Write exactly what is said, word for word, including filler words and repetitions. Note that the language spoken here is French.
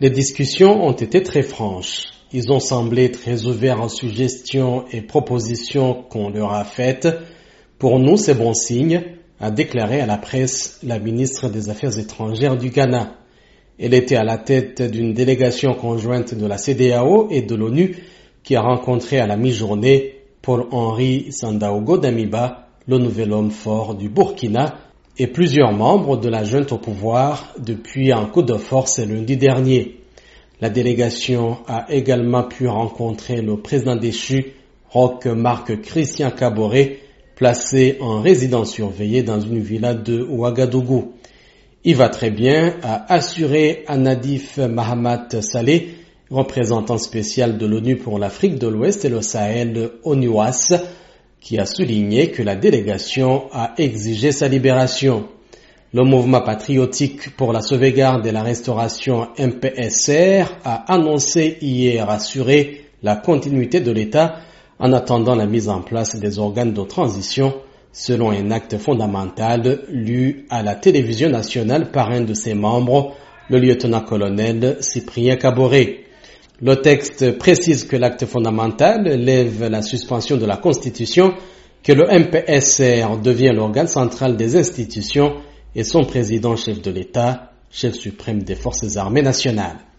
Les discussions ont été très franches. Ils ont semblé très ouverts aux suggestions et propositions qu'on leur a faites. Pour nous, c'est bon signe, a déclaré à la presse la ministre des Affaires étrangères du Ghana. Elle était à la tête d'une délégation conjointe de la C E D E A O et de l'ONU qui a rencontré à la mi-journée Paul-Henri Sandaogo Damiba, le nouvel homme fort du Burkina, et plusieurs membres de la junte au pouvoir depuis un coup de force lundi dernier. La délégation a également pu rencontrer le président déchu, Roch Marc Christian Kaboré, placé en résidence surveillée dans une villa de Ouagadougou. Il va très bien, a assuré Anadif Mahamat Saleh, représentant spécial de l'ONU pour l'Afrique de l'Ouest et le Sahel, ONUAS, qui a souligné que la délégation a exigé sa libération. Le mouvement patriotique pour la sauvegarde et la restauration M P S R a annoncé hier assurer la continuité de l'État en attendant la mise en place des organes de transition selon un acte fondamental lu à la télévision nationale par un de ses membres, le lieutenant-colonel Cyprien Kaboré. Le texte précise que l'acte fondamental lève la suspension de la Constitution, que le M P S R devient l'organe central des institutions et son président chef de l'État, chef suprême des forces armées nationales.